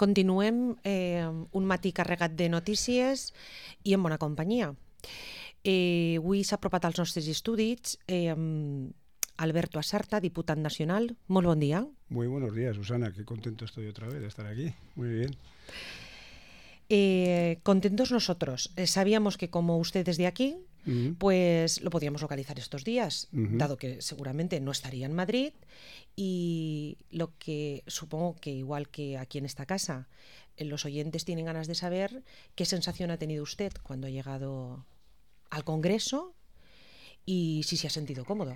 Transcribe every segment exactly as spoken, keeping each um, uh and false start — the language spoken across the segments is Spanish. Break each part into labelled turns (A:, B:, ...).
A: Continuem eh, un matí carregat de notícies i en bona companyia. Eh, avui s'ha apropat als nostres estudis eh, Alberto Asarta, diputat nacional. Molt bon dia.
B: Muy buenos días, Susana. Qué contento estoy otra vez de estar aquí. Muy bien.
A: Eh, contentos nosotros. Eh, sabíamos que como usted es de aquí, uh-huh. pues lo podíamos localizar estos días, uh-huh. dado que seguramente no estaría en Madrid. Y lo que supongo que igual que aquí en esta casa, eh, los oyentes tienen ganas de saber qué sensación ha tenido usted cuando ha llegado al Congreso y si se ha sentido cómodo.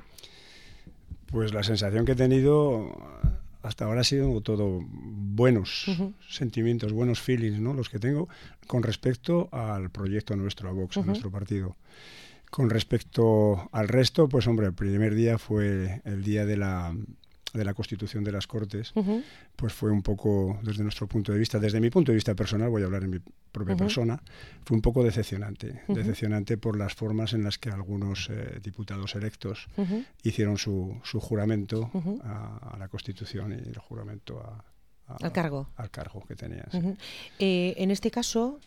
B: Pues la sensación que he tenido hasta ahora ha sido todo buenos uh-huh. sentimientos, buenos feelings, ¿no? Los que tengo con respecto al proyecto nuestro, a Vox, uh-huh. a nuestro partido. Con respecto al resto, pues hombre, el primer día fue el día de la, de la Constitución de las Cortes, uh-huh. pues fue un poco, desde nuestro punto de vista, desde mi punto de vista personal, voy a hablar en mi propia uh-huh. persona, fue un poco decepcionante, uh-huh. decepcionante por las formas en las que algunos eh, diputados electos uh-huh. hicieron su, su juramento uh-huh. a, a la Constitución y el juramento a, a,
A: al cargo,
B: al cargo que tenían.
A: Uh-huh. Sí. Eh, en este caso,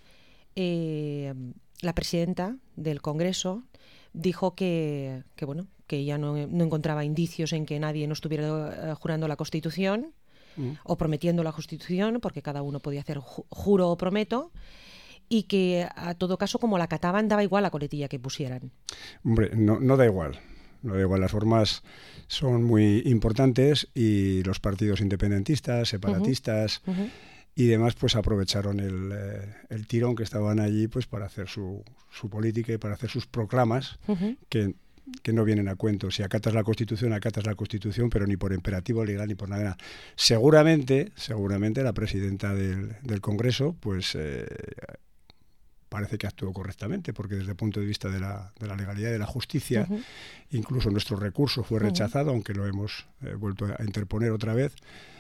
A: eh, la presidenta del Congreso dijo que, que bueno, que ella no, no encontraba indicios en que nadie no estuviera uh, jurando la Constitución mm. o prometiendo la Constitución, porque cada uno podía hacer ju- juro o prometo, y que a todo caso, como la cataban, daba igual la coletilla que pusieran.
B: Hombre, no, no da igual. No da igual, las formas son muy importantes y los partidos independentistas, separatistas uh-huh. Uh-huh. y demás, pues aprovecharon el, eh, el tirón que estaban allí pues para hacer su, su política y para hacer sus proclamas uh-huh. que, que no vienen a cuento. Si acatas la Constitución, acatas la Constitución, pero ni por imperativo legal ni por nada. Seguramente, seguramente la presidenta del, del Congreso, pues eh, parece que actuó correctamente, porque desde el punto de vista de la, de la legalidad y de la justicia, uh-huh. incluso nuestro recurso fue rechazado, uh-huh. aunque lo hemos eh, vuelto a interponer otra vez.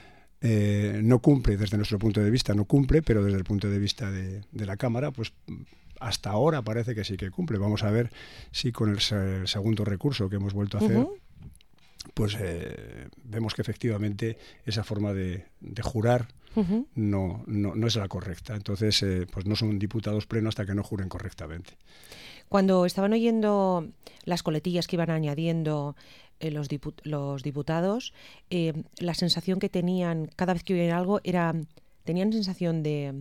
B: Eh, no cumple, desde nuestro punto de vista no cumple, pero desde el punto de vista de, de la Cámara, pues hasta ahora parece que sí que cumple. Vamos a ver si con el, el segundo recurso que hemos vuelto a hacer, uh-huh. pues eh, vemos que efectivamente esa forma de, de jurar uh-huh. no, no, no es la correcta. Entonces, eh, pues no son diputados plenos hasta que no juren correctamente.
A: Cuando estaban oyendo las coletillas que iban añadiendo eh, los, dipu- los diputados, eh, la sensación que tenían cada vez que oían algo era, tenían sensación de,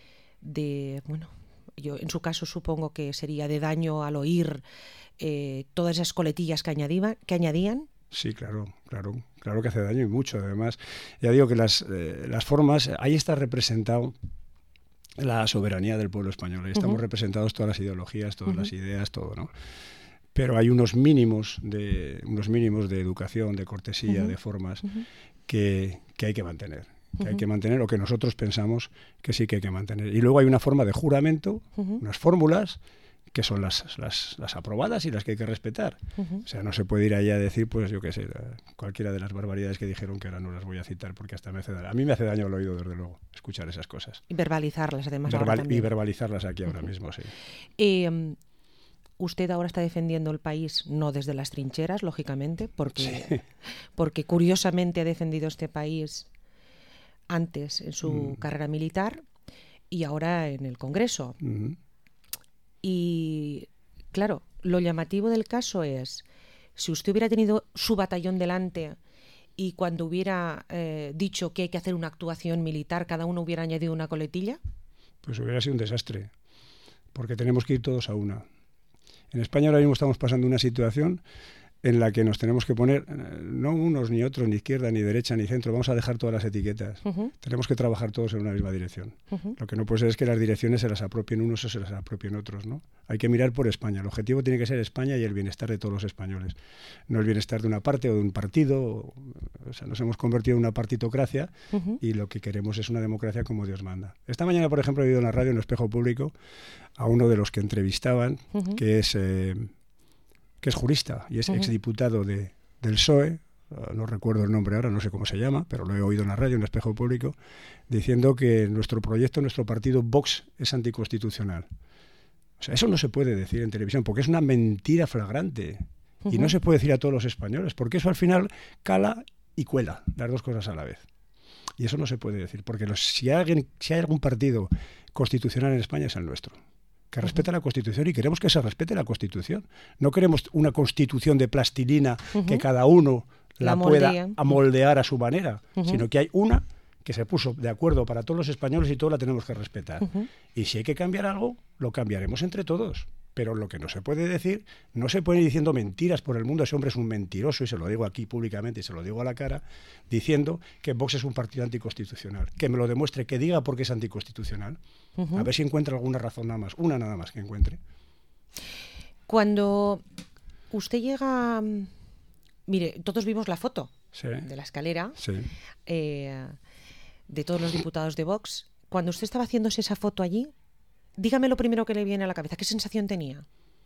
A: de, bueno, yo en su caso supongo que sería de daño al oír eh, todas esas coletillas que añadían, que añadían.
B: Sí, claro, claro, claro que hace daño y mucho. Además, ya digo que las, eh, las formas, ahí está representado la soberanía del pueblo español. Ahí estamos uh-huh. representados todas las ideologías, todas uh-huh. las ideas, todo, ¿no? Pero hay unos mínimos de unos mínimos de educación, de cortesía, uh-huh. de formas uh-huh. que, que hay que mantener. Que uh-huh. hay que mantener o que nosotros pensamos que sí que hay que mantener. Y luego hay una forma de juramento, uh-huh. unas fórmulas que son las, las, las aprobadas y las que hay que respetar. Uh-huh. O sea, no se puede ir allá a decir, pues yo qué sé, cualquiera de las barbaridades que dijeron, que ahora no las voy a citar porque hasta me hace daño. A mí me hace daño al oído, desde luego, escuchar esas cosas.
A: Y verbalizarlas, además.
B: Verbal-
A: ahora
B: y verbalizarlas aquí ahora uh-huh. mismo, sí.
A: Eh, usted ahora está defendiendo el país, no desde las trincheras, lógicamente, porque, sí. porque curiosamente ha defendido este país antes en su mm. carrera militar y ahora en el Congreso. Uh-huh. Y claro, lo llamativo del caso es, si usted hubiera tenido su batallón delante y cuando hubiera eh, dicho que hay que hacer una actuación militar, cada uno hubiera añadido una coletilla.
B: Pues hubiera sido un desastre, porque tenemos que ir todos a una. En España ahora mismo estamos pasando una situación en la que nos tenemos que poner, no unos ni otros, ni izquierda, ni derecha, ni centro, vamos a dejar todas las etiquetas. Uh-huh. Tenemos que trabajar todos en una misma dirección. Uh-huh. Lo que no puede ser es que las direcciones se las apropien unos o se las apropien otros, ¿no? Hay que mirar por España. El objetivo tiene que ser España y el bienestar de todos los españoles. No el bienestar de una parte o de un partido. O sea, nos hemos convertido en una partitocracia uh-huh. y lo que queremos es una democracia como Dios manda. Esta mañana, por ejemplo, he oído en la radio, en el Espejo Público, a uno de los que entrevistaban, uh-huh. que es... Eh, que es jurista y es uh-huh. exdiputado de, del P S O E, uh, no recuerdo el nombre ahora, no sé cómo se llama, pero lo he oído en la radio, en el Espejo Público, diciendo que nuestro proyecto, nuestro partido Vox es anticonstitucional. O sea, eso no se puede decir en televisión, porque es una mentira flagrante. Uh-huh. Y no se puede decir a todos los españoles, porque eso al final cala y cuela, las dos cosas a la vez. Y eso no se puede decir, porque los, si, hay alguien, si hay algún partido constitucional en España es el nuestro, que respeta uh-huh. la Constitución, y queremos que se respete la Constitución. No queremos una Constitución de plastilina uh-huh. que cada uno la, la pueda amoldear a su manera, uh-huh. sino que hay una que se puso de acuerdo para todos los españoles y todos la tenemos que respetar. Uh-huh. Y si hay que cambiar algo, lo cambiaremos entre todos. Pero lo que no se puede decir, no se puede ir diciendo mentiras por el mundo. Ese hombre es un mentiroso, y se lo digo aquí públicamente y se lo digo a la cara, diciendo que Vox es un partido anticonstitucional. Que me lo demuestre, que diga por qué es anticonstitucional. Uh-huh. A ver si encuentra alguna razón nada más, una nada más que encuentre.
A: Cuando usted llega... Mire, todos vimos la foto
B: sí.
A: de la escalera
B: sí.
A: eh, de todos los diputados de Vox. Cuando usted estaba haciéndose esa foto allí, dígame lo primero que le viene a la cabeza. ¿Qué sensación tenía?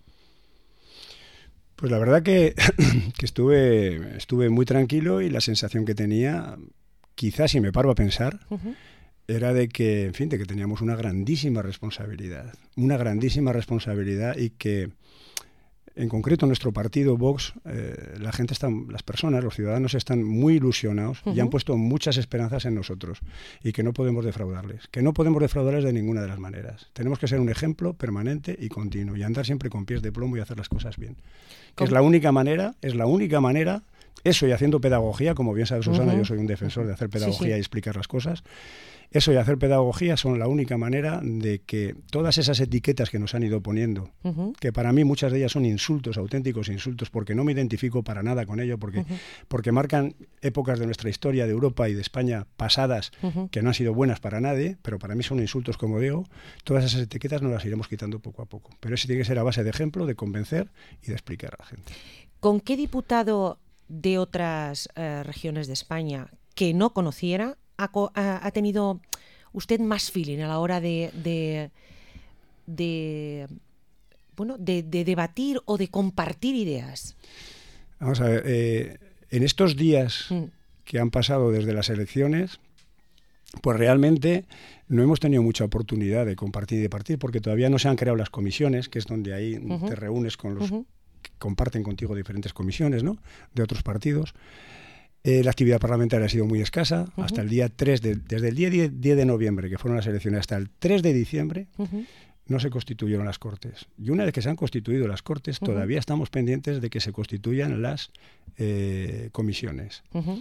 B: Pues la verdad que, que estuve, estuve muy tranquilo, y la sensación que tenía, quizás si me paro a pensar, uh-huh. era de que, en fin, de que teníamos una grandísima responsabilidad. Una grandísima responsabilidad y que, en concreto, nuestro partido, Vox, eh, la gente está, las personas, los ciudadanos están muy ilusionados uh-huh. y han puesto muchas esperanzas en nosotros, y que no podemos defraudarles, que no podemos defraudarles de ninguna de las maneras. Tenemos que ser un ejemplo permanente y continuo, y andar siempre con pies de plomo y hacer las cosas bien. Que es la única manera, es la única manera, eso y haciendo pedagogía, como bien sabe Susana, uh-huh. yo soy un defensor de hacer pedagogía sí, sí. y explicar las cosas. Eso y hacer pedagogía son la única manera de que todas esas etiquetas que nos han ido poniendo, uh-huh. que para mí muchas de ellas son insultos, auténticos insultos, porque no me identifico para nada con ello, porque, uh-huh. porque marcan épocas de nuestra historia, de Europa y de España pasadas, uh-huh. que no han sido buenas para nadie, pero para mí son insultos, como digo. Todas esas etiquetas nos las iremos quitando poco a poco. Pero eso tiene que ser a base de ejemplo, de convencer y de explicar a la gente.
A: ¿Con qué diputado de otras eh, regiones de España que no conociera Ha, ha tenido usted más feeling a la hora de, de, de, bueno, de, de debatir o de compartir ideas?
B: Vamos a ver, eh, en estos días mm. que han pasado desde las elecciones, pues realmente no hemos tenido mucha oportunidad de compartir y de partir, porque todavía no se han creado las comisiones, que es donde ahí uh-huh. te reúnes con los uh-huh. que comparten contigo diferentes comisiones, ¿no?, de otros partidos. Eh, la actividad parlamentaria ha sido muy escasa. Uh-huh. Hasta el día tres, de, desde el día diez de noviembre, que fueron las elecciones, hasta el tres de diciembre, uh-huh. no se constituyeron las Cortes. Y una vez que se han constituido las Cortes, uh-huh. todavía estamos pendientes de que se constituyan las eh, comisiones. Uh-huh.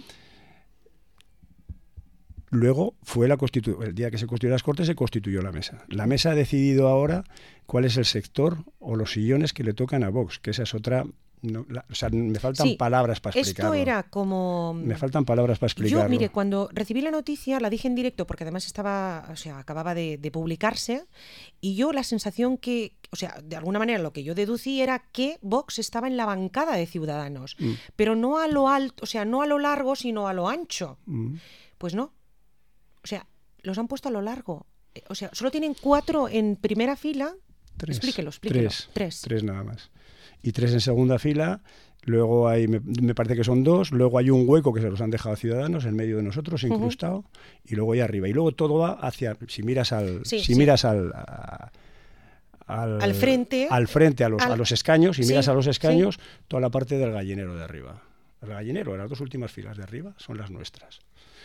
B: Luego fue la constitu- el día que se constituyeron las Cortes, se constituyó la mesa. La mesa ha decidido ahora cuál es el sector o los sillones que le tocan a Vox, que esa es otra... No, la, o sea, me faltan sí, palabras para explicarlo.
A: Esto era como...
B: Me faltan palabras para explicarlo.
A: Yo, mire, cuando recibí la noticia, la dije en directo, porque además estaba, o sea, acababa de, de publicarse, y yo la sensación que, o sea, de alguna manera lo que yo deducí era que Vox estaba en la bancada de Ciudadanos, mm. pero no a lo alto, o sea, no a lo largo, sino a lo ancho. Mm. Pues no. O sea, los han puesto a lo largo. O sea, solo tienen cuatro en primera fila.
B: Tres.
A: Explíquelo, explíquelo.
B: Tres. Tres. Tres nada más. Y tres en segunda fila, luego hay, me, me parece que son dos, luego hay un hueco que se los han dejado a Ciudadanos en medio de nosotros, incrustado, uh-huh. y luego ahí arriba. Y luego todo va hacia, si miras al, sí, si sí. miras al, a, al,
A: al frente,
B: al frente a los, al, a los escaños, si sí, miras a los escaños, sí. toda la parte del gallinero de arriba. El gallinero, las dos últimas filas de arriba, son las nuestras.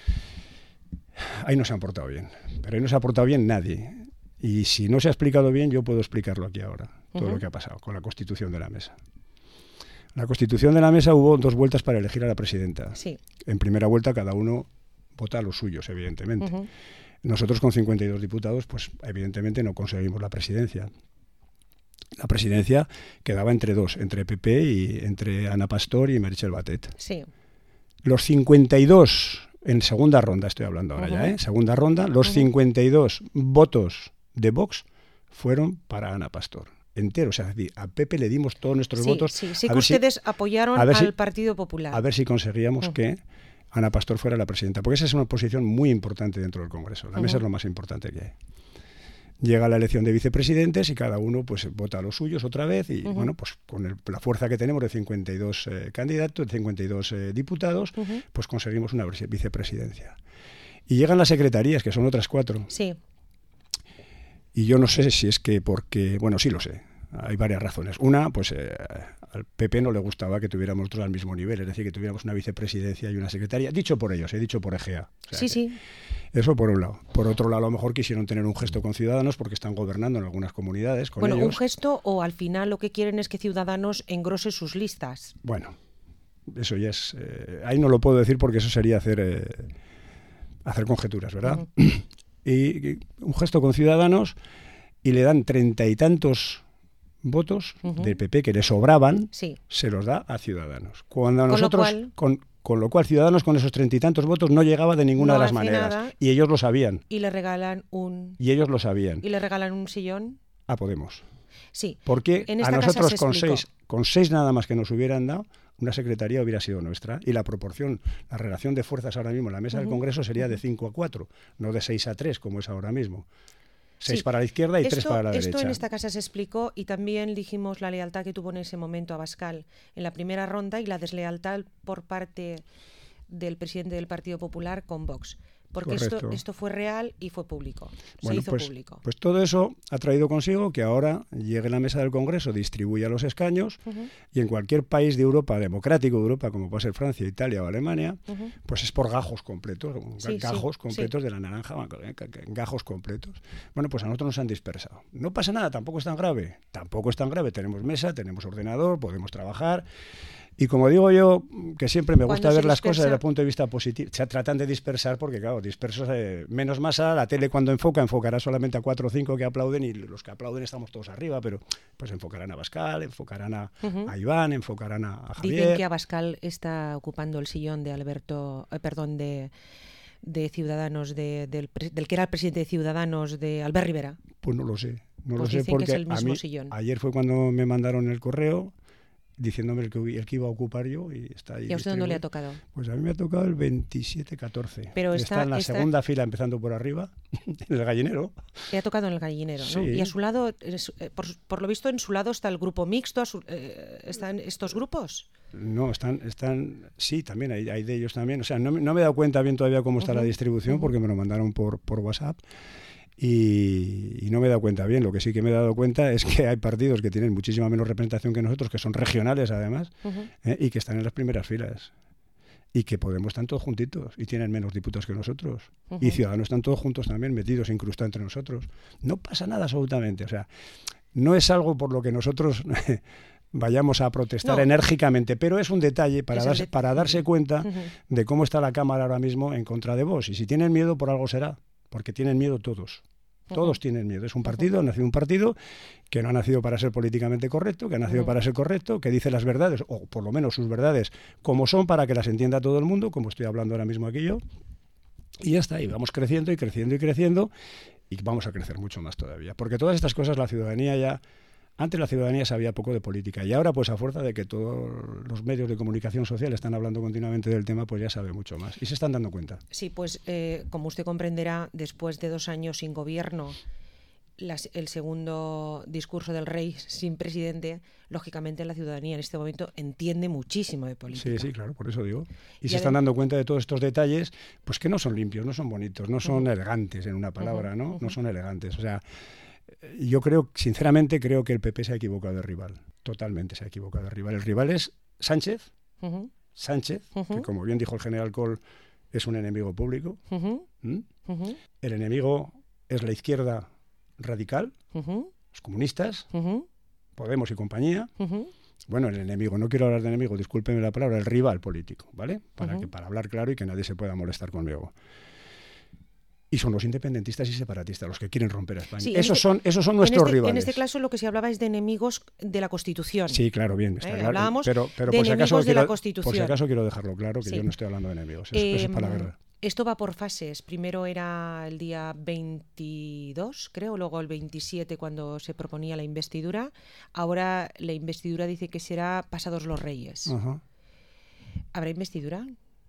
B: Ahí no se han portado bien, pero ahí no se ha portado bien nadie. Y si no se ha explicado bien, yo puedo explicarlo aquí ahora, todo uh-huh. lo que ha pasado con la constitución de la mesa. La constitución de la mesa hubo dos vueltas para elegir a la presidenta.
A: Sí.
B: En primera vuelta cada uno vota a los suyos, evidentemente. Uh-huh. Nosotros con cincuenta y dos diputados, pues evidentemente no conseguimos la presidencia. La presidencia quedaba entre dos, entre P P y entre Ana Pastor y Meritxell Batet.
A: Sí.
B: Los cincuenta y dos, en segunda ronda estoy hablando ahora uh-huh. ya, ¿eh? Segunda ronda, los uh-huh. cincuenta y dos votos de Vox fueron para Ana Pastor, entero. O sea, a Pepe le dimos todos nuestros
A: sí,
B: votos.
A: Sí, sí que ustedes si, apoyaron al si, Partido Popular.
B: A ver si conseguíamos uh-huh. que Ana Pastor fuera la presidenta, porque esa es una posición muy importante dentro del Congreso. La uh-huh. mesa es lo más importante que hay. Llega la elección de vicepresidentes y cada uno pues vota a los suyos otra vez y uh-huh. bueno, pues con el, la fuerza que tenemos de cincuenta y dos eh, candidatos, de cincuenta y dos eh, diputados, uh-huh. pues conseguimos una vicepresidencia. Y llegan las secretarías, que son otras cuatro.
A: Sí.
B: Y yo no sé si es que porque... Bueno, sí lo sé. Hay varias razones. Una, pues eh, al P P no le gustaba que tuviéramos nosotros al mismo nivel, es decir, que tuviéramos una vicepresidencia y una secretaria, dicho por ellos, he dicho por Egea. O sea,
A: sí, sí.
B: Eso por un lado. Por otro lado, a lo mejor quisieron tener un gesto con Ciudadanos porque están gobernando en algunas comunidades con
A: bueno,
B: ellos.
A: un gesto, o al final lo que quieren es que Ciudadanos engrose sus listas.
B: Bueno, eso ya es... Eh, ahí no lo puedo decir porque eso sería hacer, eh, hacer conjeturas, ¿verdad? Uh-huh. y, y un gesto con Ciudadanos y le dan treinta y tantos votos uh-huh. del P P que le sobraban,
A: sí.
B: se los da a Ciudadanos. Cuando a
A: con
B: nosotros...
A: Lo cual...
B: con, Con lo cual, Ciudadanos con esos treinta y tantos votos no llegaba de ninguna
A: no
B: de las maneras.
A: Nada,
B: y ellos lo sabían.
A: Y le regalan un...
B: Y ellos lo sabían.
A: ¿Y le regalan un sillón?
B: A Podemos.
A: Sí.
B: Porque
A: en
B: a nosotros con seis, con seis nada más que nos hubieran dado, una secretaría hubiera sido nuestra. Y la proporción, la relación de fuerzas ahora mismo en la mesa uh-huh. del Congreso sería de cinco a cuatro, no de seis a tres como es ahora mismo. Seis sí. para la izquierda y
A: esto,
B: tres para la derecha.
A: Esto en esta casa se explicó y también dijimos la lealtad que tuvo en ese momento Abascal en la primera ronda y la deslealtad por parte del presidente del Partido Popular con Vox. Porque esto, esto fue real y fue público.
B: Bueno,
A: se hizo
B: pues,
A: público.
B: Pues todo eso ha traído consigo que ahora llegue a la mesa del Congreso, distribuya los escaños uh-huh. y en cualquier país de Europa, democrático de Europa, como puede ser Francia, Italia o Alemania, uh-huh. pues es por gajos completos, sí, gajos sí, completos sí. de la naranja, gajos completos. Bueno, pues a nosotros nos han dispersado. No pasa nada, tampoco es tan grave. Tampoco es tan grave. Tenemos mesa, tenemos ordenador, podemos trabajar. Y como digo yo, que siempre me gusta ver las cosas desde el punto de vista positivo, se tratan de dispersar porque, claro, dispersos, eh, menos masa, la tele cuando enfoca, enfocará solamente a cuatro o cinco que aplauden y los que aplauden estamos todos arriba, pero pues enfocarán a Abascal, enfocarán a, uh-huh. a Iván, enfocarán a, a Javier.
A: Dicen que Abascal está ocupando el sillón de Alberto, eh, perdón, de, de Ciudadanos, de, del, del que era el presidente de Ciudadanos, de Albert Rivera.
B: Pues no lo sé, no
A: pues
B: lo sé porque
A: que es el mismo
B: a mí,
A: sillón.
B: Ayer fue cuando me mandaron el correo diciéndome el que, el que iba a ocupar yo y está ahí.
A: ¿Y a usted dónde le ha tocado?
B: Pues a mí me ha tocado el veintisiete catorce.
A: Pero
B: está, está en la está... segunda fila empezando por arriba, en el gallinero.
A: Le ha tocado en el gallinero, ¿no?
B: Sí.
A: Y a su lado, por, por lo visto en su lado está el grupo mixto, su, eh, ¿están estos grupos?
B: No, están, están, sí, también hay, hay de ellos también. O sea, no, no me he dado cuenta bien todavía cómo está uh-huh. la distribución uh-huh. porque me lo mandaron por, por WhatsApp. Y, y no me he dado cuenta bien. Lo que sí que me he dado cuenta es que hay partidos que tienen muchísima menos representación que nosotros, que son regionales además, uh-huh. eh, y que están en las primeras filas. Y que Podemos están todos juntitos y tienen menos diputados que nosotros. Uh-huh. Y Ciudadanos están todos juntos también, metidos, incrustados entre nosotros. No pasa nada absolutamente. O sea, no es algo por lo que nosotros vayamos a protestar no. enérgicamente, pero es un detalle para, darse, de... para darse cuenta uh-huh. de cómo está la Cámara ahora mismo en contra de Vox. Y si tienen miedo, por algo será. Porque tienen miedo todos. Todos uh-huh. tienen miedo. Es un partido, uh-huh. ha nacido un partido que no ha nacido para ser políticamente correcto, que ha nacido uh-huh. para ser correcto, que dice las verdades, o por lo menos sus verdades, como son, para que las entienda todo el mundo, como estoy hablando ahora mismo aquí yo. Y ya está, y vamos creciendo y creciendo y creciendo, y vamos a crecer mucho más todavía. Porque todas estas cosas la ciudadanía ya... Antes la ciudadanía sabía poco de política y ahora, pues a fuerza de que todos los medios de comunicación social están hablando continuamente del tema, pues ya sabe mucho más y se están dando cuenta.
A: Sí, pues eh, como usted comprenderá, después de dos años sin gobierno, las, el segundo discurso del rey sin presidente, lógicamente la ciudadanía en este momento entiende muchísimo de política.
B: Sí, sí, claro, por eso digo. Y, y se están dando cuenta de todos estos detalles, pues que no son limpios, no son bonitos, no son uh-huh. elegantes en una palabra, uh-huh. ¿no? Uh-huh. No son elegantes, o sea... Yo creo, sinceramente, creo que el P P se ha equivocado de rival. Totalmente se ha equivocado de rival. El rival es Sánchez, uh-huh. Sánchez, uh-huh. que como bien dijo el general Kohl, es un enemigo público. Uh-huh. ¿Mm? Uh-huh. El enemigo es la izquierda radical, uh-huh. los comunistas, uh-huh. Podemos y compañía. Uh-huh. Bueno, el enemigo, no quiero hablar de enemigo, discúlpeme la palabra, el rival político, ¿vale? Para, uh-huh. que, para hablar claro y que nadie se pueda molestar conmigo. Y son los independentistas y separatistas los que quieren romper a España. Sí, esos, este, son, esos son nuestros
A: en este,
B: rivales.
A: En este caso lo que se hablaba es de enemigos de la Constitución.
B: Sí, claro, bien. Está
A: ¿Eh?
B: claro.
A: Hablábamos
B: pero, pero
A: de
B: por si
A: enemigos
B: acaso
A: de
B: quiero,
A: la Constitución.
B: Por si acaso quiero dejarlo claro, que
A: sí.
B: yo no estoy hablando de enemigos. Eso,
A: eh,
B: eso es para la verdad.
A: Esto va por fases. Primero era el día veintidós, creo, luego el veintisiete cuando se proponía la investidura. Ahora la investidura dice que será pasados los Reyes.
B: Ajá.
A: ¿Habrá investidura?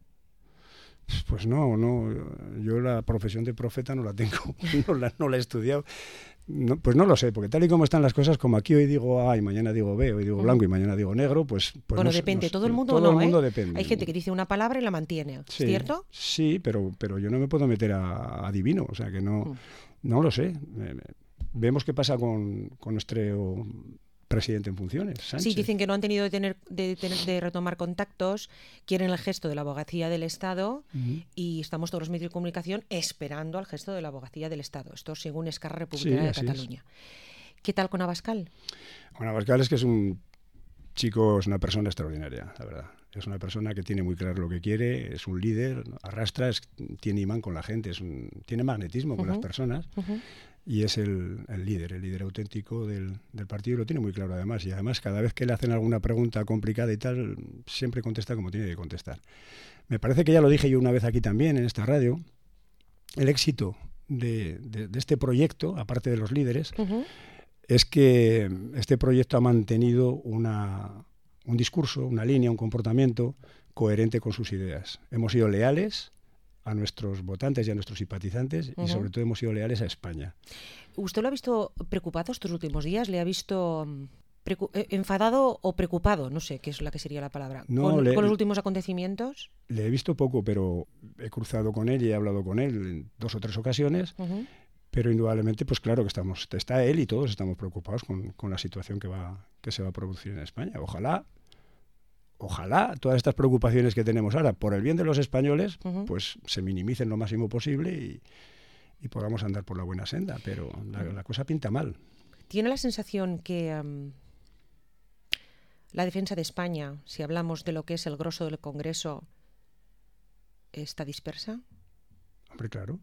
B: Pues no, no, yo la profesión de profeta no la tengo, no la, no la he estudiado, no, pues no lo sé, porque tal y como están las cosas, como aquí hoy digo A y mañana digo B, hoy digo blanco y mañana digo negro, pues... pues
A: bueno,
B: no,
A: depende,
B: no,
A: todo el mundo
B: todo
A: no,
B: el mundo
A: ¿eh?
B: depende.
A: Hay gente que dice una palabra y la mantiene,
B: sí,
A: ¿cierto?
B: Sí, pero, pero yo no me puedo meter a, a divino, o sea que no, mm. no lo sé. Vemos qué pasa con, con nuestro presidente en funciones, Sánchez.
A: Sí, dicen que no han tenido de, tener, de, tener, de retomar contactos, quieren el gesto de la abogacía del Estado uh-huh. y estamos todos los medios de comunicación esperando al gesto de la abogacía del Estado. Esto según Esquerra Republicana sí, de Cataluña. Es. ¿Qué tal con Abascal?
B: Con Abascal es que es un chico, es una persona extraordinaria, la verdad. Es una persona que tiene muy claro lo que quiere, es un líder, arrastra, es, tiene imán con la gente, es un, tiene magnetismo con uh-huh. las personas. Uh-huh. Y es el, el líder, el líder auténtico del, del partido, y lo tiene muy claro además. Y además cada vez que le hacen alguna pregunta complicada y tal, siempre contesta como tiene que contestar. Me parece que ya lo dije yo una vez aquí también, en esta radio, el éxito de, de, de este proyecto, aparte de los líderes, uh-huh. es que este proyecto ha mantenido una, un discurso, una línea, un comportamiento coherente con sus ideas. Hemos sido leales a nuestros votantes y a nuestros simpatizantes uh-huh. y sobre todo hemos sido leales a España.
A: ¿Usted lo ha visto preocupado estos últimos días? ¿Le ha visto precu- enfadado o preocupado? No sé qué es la que sería la palabra.
B: No,
A: ¿Con,
B: le,
A: ¿Con los últimos acontecimientos?
B: Le he visto poco, pero he cruzado con él y he hablado con él en dos o tres ocasiones. Uh-huh. Pero indudablemente, pues claro que estamos, está él y todos estamos preocupados con, con la situación que va, que se va a producir en España. Ojalá Ojalá todas estas preocupaciones que tenemos ahora por el bien de los españoles uh-huh. pues se minimicen lo máximo posible y, y podamos andar por la buena senda, pero la, la cosa pinta mal.
A: ¿Tiene la sensación que um, la defensa de España, si hablamos de lo que es el grosso del Congreso, está dispersa?
B: Hombre, claro.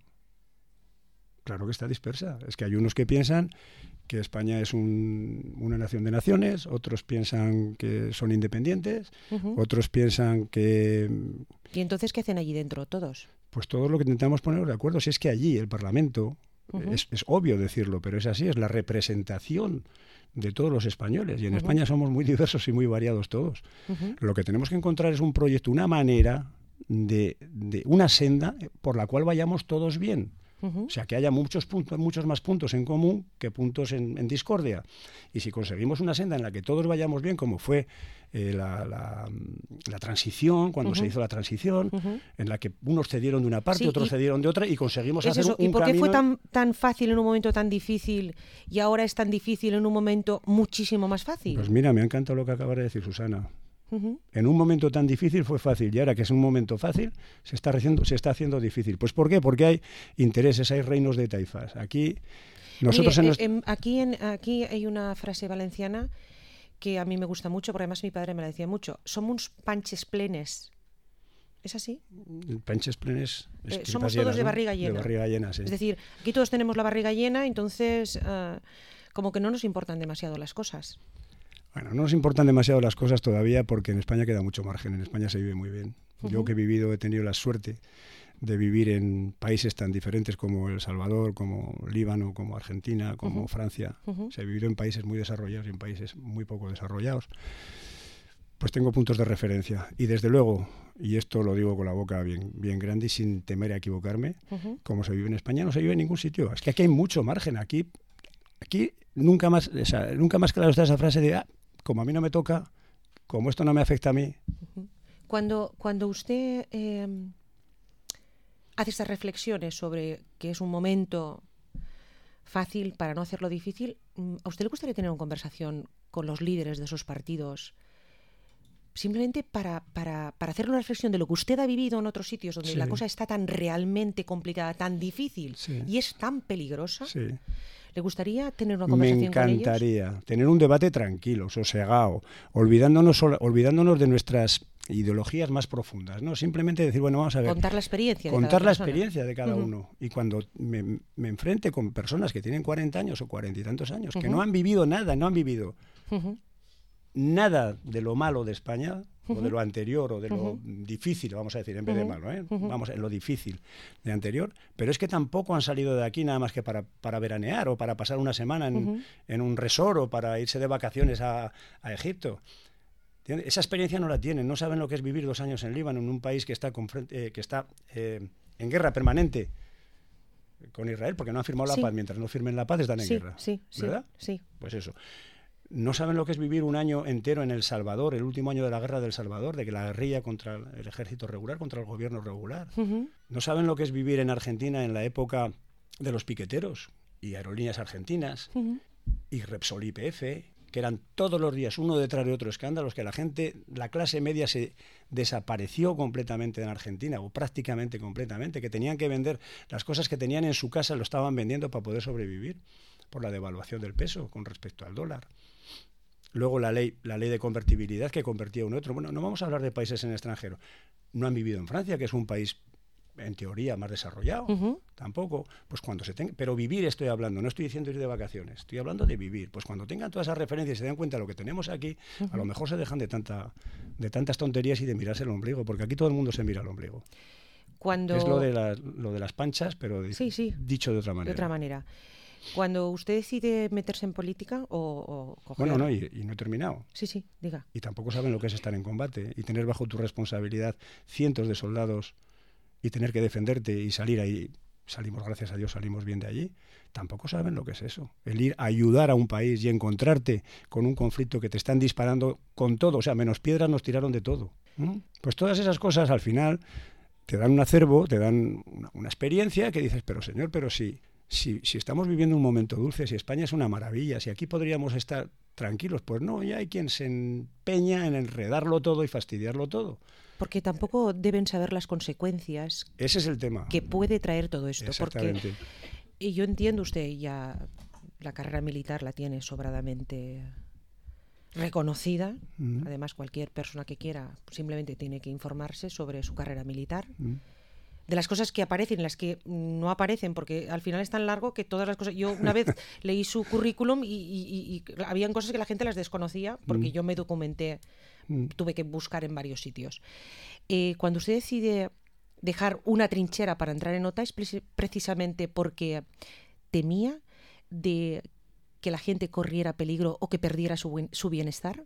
B: Claro que está dispersa. Es que hay unos que piensan que España es un, una nación de naciones, otros piensan que son independientes, uh-huh. otros piensan que...
A: ¿Y entonces qué hacen allí dentro todos?
B: Pues todo lo que intentamos poner de acuerdo. Si es que allí el Parlamento, uh-huh. es, es obvio decirlo, pero es así, es la representación de todos los españoles. Y en uh-huh. España somos muy diversos y muy variados todos. Uh-huh. Lo que tenemos que encontrar es un proyecto, una manera, de, de una senda por la cual vayamos todos bien. Uh-huh. O sea, que haya muchos puntos, muchos más puntos en común que puntos en, en discordia. Y si conseguimos una senda en la que todos vayamos bien, como fue eh, la, la, la transición, cuando uh-huh. se hizo la transición, uh-huh. en la que unos cedieron de una parte, sí, otros cedieron de otra, y conseguimos hacer
A: eso.
B: un, un
A: ¿Y por qué
B: camino...
A: fue tan, tan fácil en un momento tan difícil y ahora es tan difícil en un momento muchísimo más fácil?
B: Pues mira, me ha encantado lo que acaba de decir Susana.
A: Uh-huh.
B: En un momento tan difícil fue fácil, y ahora que es un momento fácil se está haciendo, se está haciendo difícil. ¿Pues por qué? Porque hay intereses, hay reinos de taifas. Aquí nosotros
A: Mire,
B: en nuestro...
A: eh, aquí, en, aquí hay una frase valenciana que a mí me gusta mucho, porque además mi padre me la decía mucho. Somos panches plenes. ¿Es así?
B: Panches plenes.
A: Eh, somos todos llenas, de barriga
B: ¿no?
A: llena.
B: De barriga llena, sí.
A: Es decir, aquí todos tenemos la barriga llena, entonces uh, como que no nos importan demasiado las cosas.
B: Bueno, no nos importan demasiado las cosas todavía porque en España queda mucho margen, en España se vive muy bien. Uh-huh. Yo que he vivido, he tenido la suerte de vivir en países tan diferentes como El Salvador, como Líbano, como Argentina, como uh-huh. Francia. Uh-huh. O sea, he vivido en países muy desarrollados y en países muy poco desarrollados. Pues tengo puntos de referencia. Y desde luego, y esto lo digo con la boca bien, bien grande y sin temer a equivocarme, uh-huh. como se vive en España, no se vive en ningún sitio. Es que aquí hay mucho margen. Aquí, aquí nunca más, o sea, nunca más claro está esa frase de... Ah, como a mí no me toca, como esto no me afecta a mí.
A: Cuando, cuando usted eh, hace estas reflexiones sobre que es un momento fácil para no hacerlo difícil, ¿a usted le gustaría tener una conversación con los líderes de esos partidos simplemente para, para, para hacer una reflexión de lo que usted ha vivido en otros sitios donde sí. la cosa está tan realmente complicada, tan difícil sí. y es tan peligrosa?
B: Sí.
A: ¿Le gustaría tener una conversación con ellos?
B: Me encantaría tener un debate tranquilo, sosegado, olvidándonos, olvidándonos de nuestras ideologías más profundas, ¿no? Simplemente decir, bueno, vamos a ver.
A: Contar la experiencia de
B: contar
A: cada
B: la
A: persona.
B: experiencia de cada
A: uh-huh.
B: uno. Y cuando me, me enfrente con personas que tienen cuarenta años o cuarenta y tantos años, uh-huh. que no han vivido nada, no han vivido uh-huh. nada de lo malo de España, uh-huh. o de lo anterior, o de uh-huh. lo difícil, vamos a decir, en vez uh-huh. de malo, ¿eh? Uh-huh. Vamos, en lo difícil de anterior, pero es que tampoco han salido de aquí nada más que para, para veranear, o para pasar una semana en, uh-huh. en un resort, o para irse de vacaciones a, a Egipto. Esa experiencia no la tienen, no saben lo que es vivir dos años en Líbano, en un país que está, con, eh, que está eh, en guerra permanente con Israel, porque no han firmado la sí. paz. Mientras no firmen la paz están en
A: sí,
B: guerra,
A: sí,
B: ¿verdad?
A: Sí.
B: Pues eso. No saben lo que es vivir un año entero en El Salvador, el último año de la guerra del Salvador, de que la guerrilla contra el ejército regular, contra el gobierno regular. Uh-huh. No saben lo que es vivir en Argentina en la época de los piqueteros y aerolíneas argentinas, uh-huh. y Repsol Y P F que eran todos los días uno detrás de otro escándalos, que la gente, la clase media se desapareció completamente en Argentina, o prácticamente completamente, que tenían que vender las cosas que tenían en su casa, lo estaban vendiendo para poder sobrevivir por la devaluación del peso con respecto al dólar. Luego la ley, la ley de convertibilidad que convertía uno a otro. Bueno, no vamos a hablar de países en el extranjero. No han vivido en Francia, que es un país en teoría más desarrollado, uh-huh. tampoco, pues cuando se tenga, pero vivir estoy hablando, no estoy diciendo ir de vacaciones, estoy hablando de vivir, pues cuando tengan todas esas referencias y se den cuenta de lo que tenemos aquí, uh-huh. a lo mejor se dejan de tanta, de tantas tonterías y de mirarse el ombligo, porque aquí todo el mundo se mira el ombligo.
A: Cuando...
B: Es lo de, la, lo de las panchas, pero
A: sí, sí.
B: dicho de otra manera.
A: De otra manera. Cuando usted decide meterse en política o, o coger...
B: Bueno, no, y, y no he terminado.
A: Sí, sí, diga.
B: Y tampoco saben lo que es estar en combate y tener bajo tu responsabilidad cientos de soldados y tener que defenderte y salir ahí, salimos, gracias a Dios, salimos bien de allí, tampoco saben lo que es eso. El ir a ayudar a un país y encontrarte con un conflicto que te están disparando con todo, o sea, menos piedras nos tiraron de todo. ¿Mm? Pues todas esas cosas al final te dan un acervo, te dan una, una experiencia que dices, pero señor, pero si, si, si estamos viviendo un momento dulce, si España es una maravilla, si aquí podríamos estar tranquilos, pues no, ya hay quien se empeña en enredarlo todo y fastidiarlo todo.
A: Porque tampoco deben saber las consecuencias.
B: Ese es el tema.
A: Que puede traer todo esto.
B: Exactamente.
A: Porque, y yo entiendo, usted ya la carrera militar la tiene sobradamente reconocida. Mm. Además, cualquier persona que quiera simplemente tiene que informarse sobre su carrera militar. Mm. De las cosas que aparecen, las que no aparecen, porque al final es tan largo que todas las cosas... Yo una vez leí su currículum y, y, y, y habían cosas que la gente las desconocía porque mm. yo me documenté, mm. tuve que buscar en varios sitios. Eh, cuando usted decide dejar una trinchera para entrar en OTA es precisamente porque temía de que la gente corriera peligro o que perdiera su, buen, su bienestar.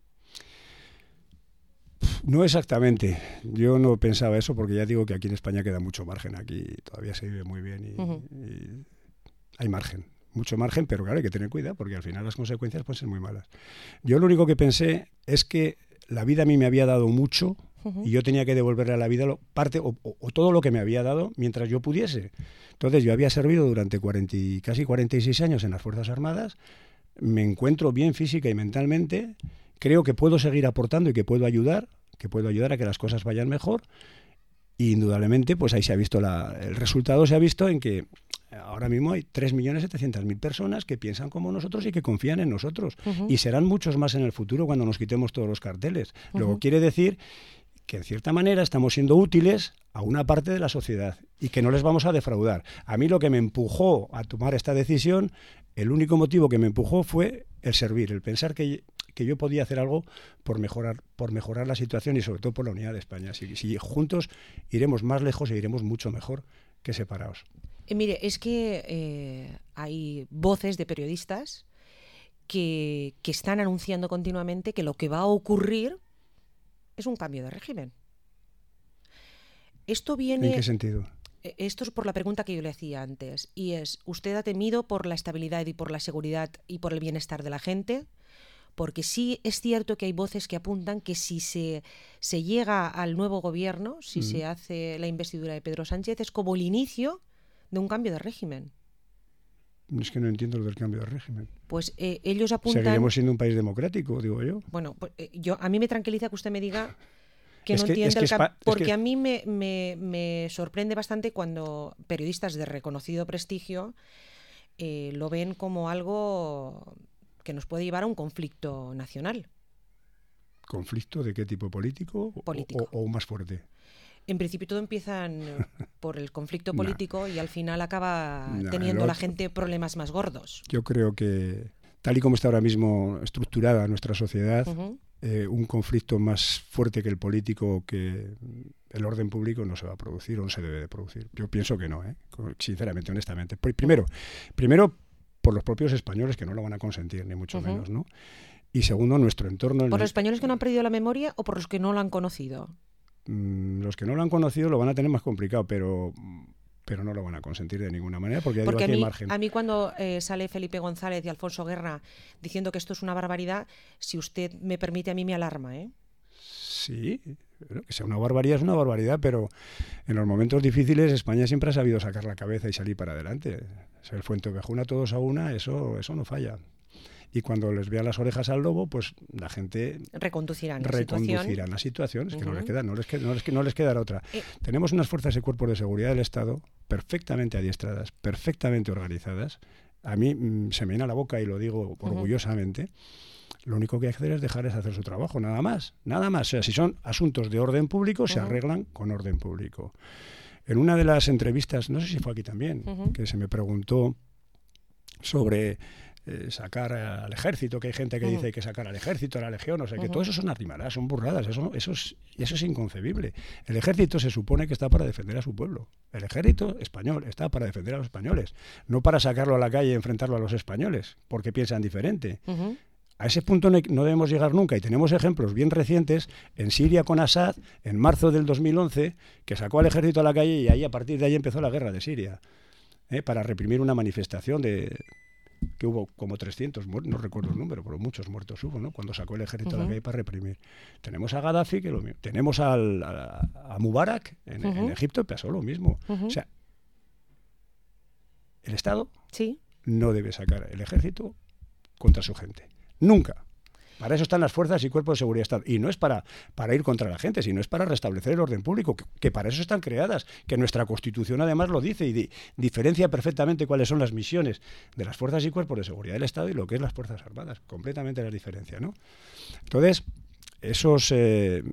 B: No exactamente. Yo no pensaba eso porque ya digo que aquí en España queda mucho margen. Aquí todavía se vive muy bien y, uh-huh. y hay margen. Mucho margen, pero claro, hay que tener cuidado porque al final las consecuencias pueden ser muy malas. Yo lo único que pensé es que la vida a mí me había dado mucho uh-huh. y yo tenía que devolverle a la vida lo, parte o, o, o todo lo que me había dado mientras yo pudiese. Entonces yo había servido durante cuarenta y, casi cuarenta y seis años en las Fuerzas Armadas, me encuentro bien física y mentalmente, creo que puedo seguir aportando y que puedo ayudar, que puedo ayudar a que las cosas vayan mejor. Y indudablemente, pues ahí se ha visto la, el resultado se ha visto en que ahora mismo hay tres millones setecientas mil personas que piensan como nosotros y que confían en nosotros. Uh-huh. Y serán muchos más en el futuro cuando nos quitemos todos los carteles. Uh-huh. Luego quiere decir que en cierta manera estamos siendo útiles a una parte de la sociedad y que no les vamos a defraudar. A mí lo que me empujó a tomar esta decisión, el único motivo que me empujó fue el servir, el pensar que, que yo podía hacer algo por mejorar, por mejorar la situación y sobre todo por la unidad de España. Si, si juntos iremos más lejos e iremos mucho mejor que separados.
A: Eh, mire, es que eh, hay voces de periodistas que, que están anunciando continuamente que lo que va a ocurrir es un cambio de régimen. Esto viene...
B: ¿En qué sentido?
A: Esto es por la pregunta que yo le hacía antes, y es, ¿usted ha temido por la estabilidad y por la seguridad y por el bienestar de la gente? Porque sí es cierto que hay voces que apuntan que si se, se llega al nuevo gobierno, si mm. se hace la investidura de Pedro Sánchez, es como el inicio de un cambio de régimen.
B: Es que no entiendo lo del cambio de régimen.
A: Pues eh, ellos apuntan...
B: Seguiremos siendo un país democrático, digo yo.
A: Bueno, pues, eh, yo a mí me tranquiliza que usted me diga que es no que, entiende es que el cambio, porque que... a mí me, me, me sorprende bastante cuando periodistas de reconocido prestigio eh, lo ven como algo que nos puede llevar a un conflicto nacional.
B: ¿Conflicto de qué tipo? ¿Político?
A: Político.
B: O, o, o más fuerte?
A: En principio todo empiezan por el conflicto político no. y al final acaba no, teniendo la gente problemas más gordos.
B: Yo creo que tal y como está ahora mismo estructurada nuestra sociedad, uh-huh. eh, un conflicto más fuerte que el político, que el orden público no se va a producir o no se debe de producir. Yo pienso que no, ¿eh? Sinceramente, honestamente. Primero, primero por los propios españoles que no lo van a consentir, ni mucho uh-huh. menos, ¿no? Y segundo, nuestro entorno...
A: ¿Por los españoles que no han perdido la memoria o por los que no lo han conocido?
B: Los que no lo han conocido lo van a tener más complicado, pero, pero no lo van a consentir de ninguna manera porque, ya
A: porque
B: digo, aquí
A: a, mí,
B: hay margen.
A: A mí cuando eh, sale Felipe González y Alfonso Guerra diciendo que esto es una barbaridad, si usted me permite, a mí me alarma, ¿eh?
B: Sí, que sea una barbaridad es una barbaridad, pero en los momentos difíciles España siempre ha sabido sacar la cabeza y salir para adelante. El Fuentevejuna todos a una, eso, eso no falla. y cuando les vean las orejas al lobo, pues la gente
A: reconducirán la
B: reconducirán
A: situación.
B: la situación, es que
A: Uh-huh.
B: no les queda, no les queda, no les, no les quedará otra.
A: Eh.
B: Tenemos unas fuerzas y cuerpos de seguridad del Estado perfectamente adiestradas, perfectamente organizadas. A mí mmm, se me llena la boca y lo digo orgullosamente. Uh-huh. Lo único que hay que hacer es dejarles hacer su trabajo, nada más, nada más. O sea, si son asuntos de orden público, uh-huh, se arreglan con orden público. En una de las entrevistas, no sé si fue aquí también, uh-huh, que se me preguntó sobre eh, sacar al ejército, que hay gente que uh-huh. dice que hay que sacar al ejército, a la legión, o sea, que uh-huh. todo eso son arrimadas, son burradas, eso, eso, es, eso es inconcebible. El ejército se supone que está para defender a su pueblo. El ejército español está para defender a los españoles, no para sacarlo a la calle y enfrentarlo a los españoles, porque piensan diferente. Uh-huh. A ese punto no debemos llegar nunca, y tenemos ejemplos bien recientes en Siria con Assad, en marzo del dos mil once, que sacó al ejército a la calle y ahí a partir de ahí empezó la guerra de Siria. ¿Eh? Para reprimir una manifestación de que hubo como trescientos muertos, no recuerdo el número, pero muchos muertos hubo, ¿no? Cuando sacó el ejército uh-huh. a la calle para reprimir. Tenemos a Gaddafi, que lo mismo. Tenemos al, a, a Mubarak en, uh-huh. en Egipto, pasó lo mismo. Uh-huh. O sea, el Estado
A: sí.
B: no debe sacar el ejército contra su gente. Nunca. Para eso están las fuerzas y cuerpos de seguridad de Estado. Y no es para, para ir contra la gente, sino es para restablecer el orden público, que, que para eso están creadas, que nuestra Constitución además lo dice y di, diferencia perfectamente cuáles son las misiones de las fuerzas y cuerpos de seguridad del Estado y lo que es las Fuerzas Armadas. Completamente la diferencia, ¿no? Entonces, esos eh,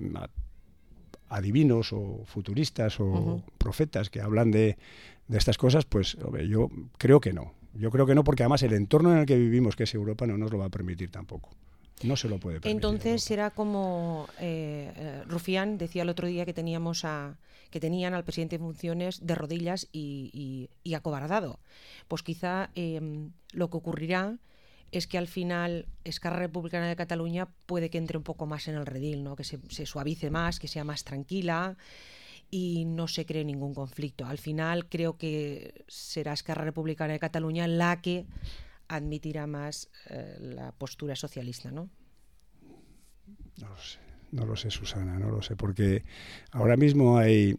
B: adivinos o futuristas o uh-huh. profetas que hablan de, de estas cosas, pues hombre, yo creo que no. Yo creo que no, porque además el entorno en el que vivimos, que es Europa, no nos lo va a permitir tampoco. No se lo puede permitir.
A: Entonces será como eh, eh, Rufián decía el otro día que teníamos a que tenían al presidente en funciones de rodillas y, y, y acobardado. Pues quizá eh, lo que ocurrirá es que al final Esquerra Republicana de Cataluña puede que entre un poco más en el redil, ¿no? Que se, se suavice más, que sea más tranquila y no se cree ningún conflicto. Al final creo que será Esquerra Republicana de Cataluña la que admitirá más eh, la postura socialista, ¿no?
B: No lo sé, no lo sé, Susana, no lo sé, porque ahora mismo hay,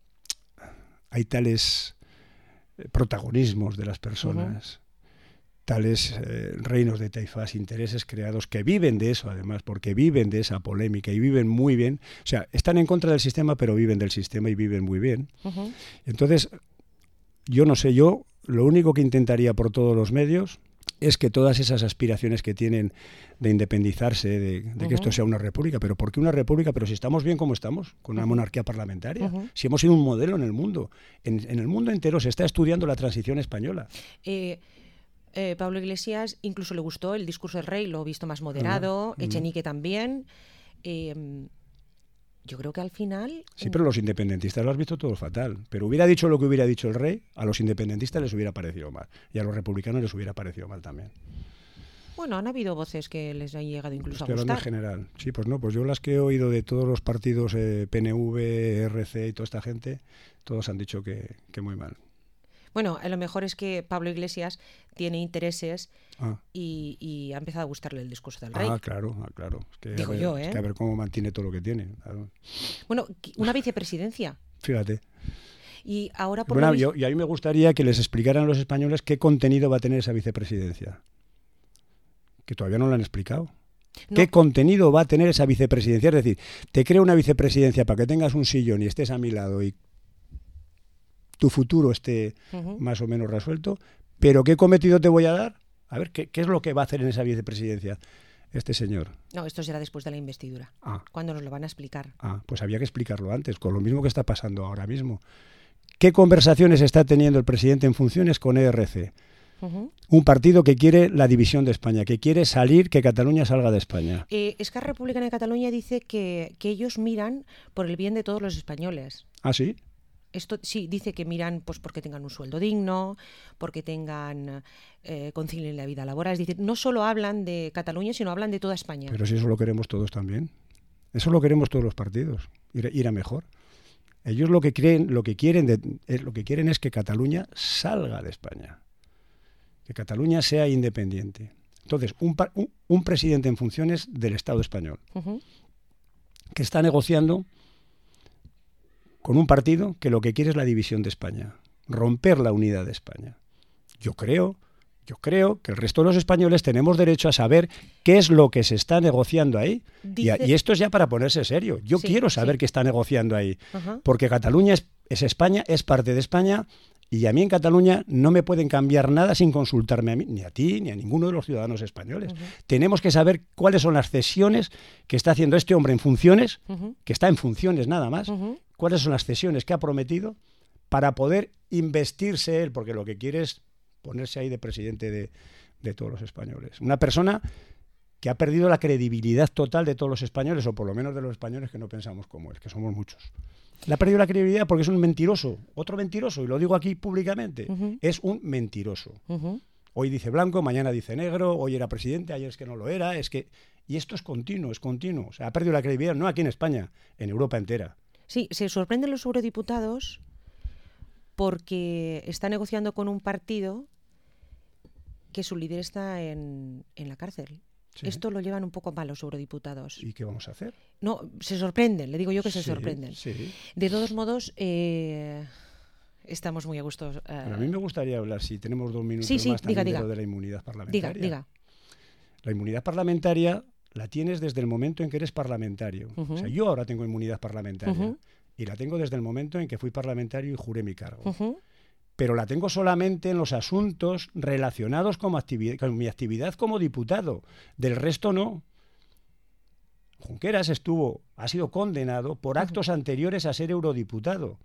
B: hay tales protagonismos de las personas, uh-huh. tales eh, reinos de taifas, intereses creados que viven de eso, además, porque viven de esa polémica y viven muy bien. O sea, están en contra del sistema, pero viven del sistema y viven muy bien. Uh-huh. Entonces, yo no sé, yo lo único que intentaría por todos los medios es que todas esas aspiraciones que tienen de independizarse, de, de uh-huh. que esto sea una república, pero ¿por qué una república? Pero si estamos bien como estamos, con una uh-huh. monarquía parlamentaria, uh-huh. si hemos sido un modelo en el mundo, en, en el mundo entero se está estudiando la transición española.
A: Eh, eh, Pablo Iglesias incluso le gustó el discurso del rey, lo he visto más moderado, uh-huh. Echenique también. Eh, Yo creo que al final...
B: Sí, pero los independentistas lo has visto todo fatal. Pero hubiera dicho lo que hubiera dicho el rey, a los independentistas les hubiera parecido mal. Y a los republicanos les hubiera parecido mal también.
A: Bueno, han habido voces que les han llegado incluso
B: Estoy
A: a gustar.
B: En general. Sí, pues no, pues yo las que he oído de todos los partidos, eh, P N V, R C y toda esta gente, todos han dicho que, que muy mal.
A: Bueno, a lo mejor es que Pablo Iglesias tiene intereses
B: ah.
A: y, y ha empezado a gustarle el discurso del rey.
B: Ah, claro, ah, claro. Es que
A: Digo
B: a ver,
A: yo, ¿eh?
B: Es que a ver cómo mantiene todo lo que tiene. Claro.
A: Bueno, una vicepresidencia.
B: Fíjate.
A: Y ahora por
B: bueno,
A: lo
B: yo, y a mí me gustaría que les explicaran a los españoles qué contenido va a tener esa vicepresidencia. Que todavía no lo han explicado. No. ¿Qué contenido va a tener esa vicepresidencia? Es decir, te creo una vicepresidencia para que tengas un sillón y estés a mi lado y tu futuro esté uh-huh. más o menos resuelto, pero ¿qué cometido te voy a dar? A ver, ¿qué, qué es lo que va a hacer en esa vicepresidencia este señor?
A: No, esto será después de la investidura,
B: ah.
A: cuando nos lo van a explicar.
B: Ah, pues había que explicarlo antes, con lo mismo que está pasando ahora mismo. ¿Qué conversaciones está teniendo el presidente en funciones con E R C? Uh-huh. Un partido que quiere la división de España, que quiere salir, que Cataluña salga de España.
A: Eh, Esquerra Republicana de Cataluña dice que, que ellos miran por el bien de todos los españoles.
B: ¿Ah, sí?
A: Esto sí, dice que miran pues porque tengan un sueldo digno, porque tengan eh, concilien la vida laboral. Es decir, no solo hablan de Cataluña, sino hablan de toda España.
B: Pero si eso lo queremos todos también. Eso lo queremos todos los partidos, ir, ir a mejor. Ellos lo que creen, lo que quieren, de, es, lo que quieren es que Cataluña salga de España, que Cataluña sea independiente. Entonces, un, un, un presidente en funciones del Estado español, uh-huh. que está negociando con un partido que lo que quiere es la división de España, romper la unidad de España. Yo creo, Yo creo que el resto de los españoles tenemos derecho a saber qué es lo que se está negociando ahí. Dice... Y, y esto es ya para ponerse serio. Yo sí, quiero saber sí. qué está negociando ahí. Uh-huh. Porque Cataluña es, es España, es parte de España, y a mí en Cataluña no me pueden cambiar nada sin consultarme a mí, ni a ti, ni a ninguno de los ciudadanos españoles. Uh-huh. Tenemos que saber cuáles son las cesiones que está haciendo este hombre en funciones, uh-huh. que está en funciones nada más, uh-huh. cuáles son las cesiones que ha prometido para poder investirse él, porque lo que quiere es ponerse ahí de presidente de, de todos los españoles. Una persona que ha perdido la credibilidad total de todos los españoles, o por lo menos de los españoles que no pensamos como él, que somos muchos. Le ha perdido la credibilidad porque es un mentiroso, otro mentiroso, y lo digo aquí públicamente, uh-huh. es un mentiroso. Uh-huh. Hoy dice blanco, mañana dice negro, hoy era presidente, ayer es que no lo era, es que... Y esto es continuo, es continuo. O sea, ha perdido la credibilidad, no aquí en España, en Europa entera.
A: Sí, se sorprenden los eurodiputados porque está negociando con un partido que su líder está en, en la cárcel. Sí. Esto lo llevan un poco mal los eurodiputados.
B: ¿Y qué vamos a hacer?
A: No, se sorprenden, le digo yo que se
B: sí,
A: sorprenden.
B: Sí.
A: De todos modos, eh, estamos muy a gusto. Eh.
B: A mí me gustaría hablar, si tenemos dos minutos
A: sí, sí,
B: más, también
A: diga, diga.
B: de lo de la inmunidad parlamentaria.
A: Diga, diga.
B: La inmunidad parlamentaria la tienes desde el momento en que eres parlamentario. Uh-huh. O sea, yo ahora tengo inmunidad parlamentaria uh-huh. y la tengo desde el momento en que fui parlamentario y juré mi cargo. Uh-huh. Pero la tengo solamente en los asuntos relacionados con, actividad, con mi actividad como diputado. Del resto no. Junqueras estuvo, ha sido condenado por actos uh-huh. anteriores a ser eurodiputado.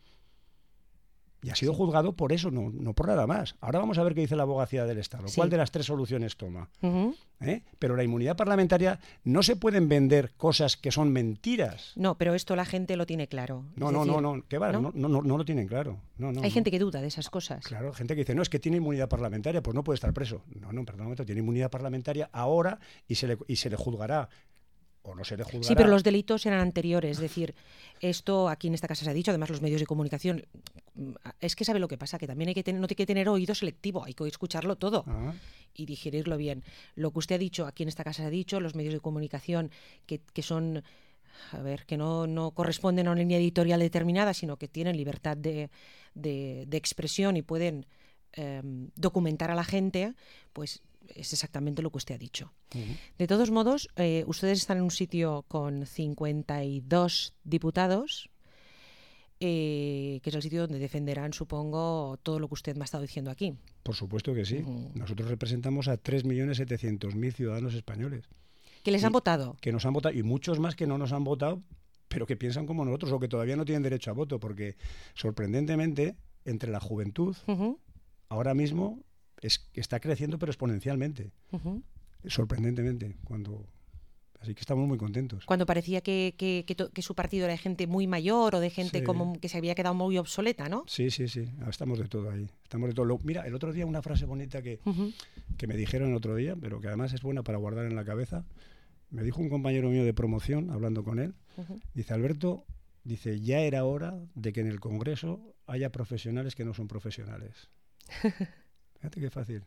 B: Y ha sido sí. juzgado por eso, no, no por nada más. Ahora vamos a ver qué dice la Abogacía del Estado. Sí. ¿Cuál de las tres soluciones toma? Uh-huh. ¿Eh? Pero la inmunidad parlamentaria, no se pueden vender cosas que son mentiras.
A: No, pero esto la gente lo tiene claro.
B: No, no, decir, no, no, ¿qué va? ¿no? No, no, no, no lo tienen claro. No, no,
A: Hay
B: no.
A: gente que duda de esas cosas.
B: Claro, gente que dice, no, es que tiene inmunidad parlamentaria, pues no puede estar preso. No, no, perdón, tiene inmunidad parlamentaria ahora y se le, y se le juzgará. O no se le juzgará.
A: Sí, pero los delitos eran anteriores. Es decir, esto aquí en esta casa se ha dicho, además los medios de comunicación, es que sabe lo que pasa, que también hay que tener, no hay que tener oído selectivo, hay que escucharlo todo ah. y digerirlo bien. Lo que usted ha dicho, aquí en esta casa se ha dicho, los medios de comunicación que, que son, a ver, que no, no corresponden a una línea editorial determinada, sino que tienen libertad de, de, de expresión y pueden eh, documentar a la gente, pues es exactamente lo que usted ha dicho. Uh-huh. De todos modos, eh, ustedes están en un sitio con cincuenta y dos diputados, eh, que es el sitio donde defenderán, supongo, todo lo que usted me ha estado diciendo aquí.
B: Por supuesto que sí. Uh-huh. Nosotros representamos a tres millones setecientos mil ciudadanos españoles.
A: ¿Que les han votado?
B: Que nos han votado, y muchos más que no nos han votado, pero que piensan como nosotros o que todavía no tienen derecho a voto, porque sorprendentemente, entre la juventud, uh-huh. ahora mismo... Es que está creciendo pero exponencialmente, uh-huh. sorprendentemente, cuando así que estamos muy contentos.
A: Cuando parecía que, que, que, to, que su partido era de gente muy mayor o de gente sí. como que se había quedado muy obsoleta, ¿no?
B: Sí, sí, sí, estamos de todo ahí. Estamos de todo. Lo, mira, el otro día una frase bonita que, uh-huh. que me dijeron el otro día, pero que además es buena para guardar en la cabeza. Me dijo un compañero mío de promoción, hablando con él, uh-huh. dice, Alberto, dice, ya era hora de que en el Congreso haya profesionales que no son profesionales. Fíjate qué fácil.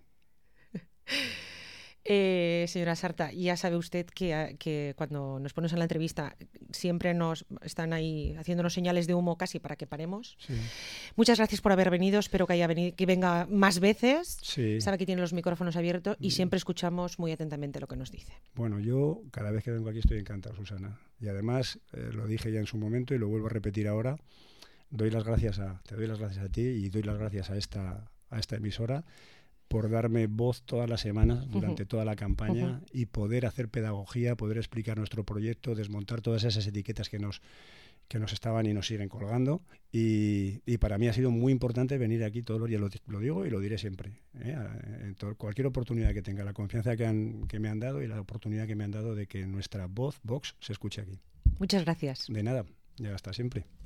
A: Eh, señora Sarta, ya sabe usted que, que cuando nos ponemos en la entrevista siempre nos están ahí haciéndonos señales de humo casi para que paremos. Sí. Muchas gracias por haber venido, espero que haya venido, que venga más veces. Sí. Sabe que tiene los micrófonos abiertos y siempre escuchamos muy atentamente lo que nos dice.
B: Bueno, yo cada vez que vengo aquí estoy encantado, Susana. Y además, eh, lo dije ya en su momento y lo vuelvo a repetir ahora, doy las gracias a, te doy las gracias a ti y doy las gracias a esta... a esta emisora por darme voz todas las semanas durante uh-huh. toda la campaña uh-huh. y poder hacer pedagogía, poder explicar nuestro proyecto, desmontar todas esas etiquetas que nos, que nos estaban y nos siguen colgando y, y para mí ha sido muy importante venir aquí todos los días, lo, lo digo y lo diré siempre, ¿eh? En todo, cualquier oportunidad que tenga, la confianza que, han, que me han dado y la oportunidad que me han dado de que nuestra voz, Vox, se escuche aquí.
A: Muchas gracias.
B: De nada, ya hasta siempre.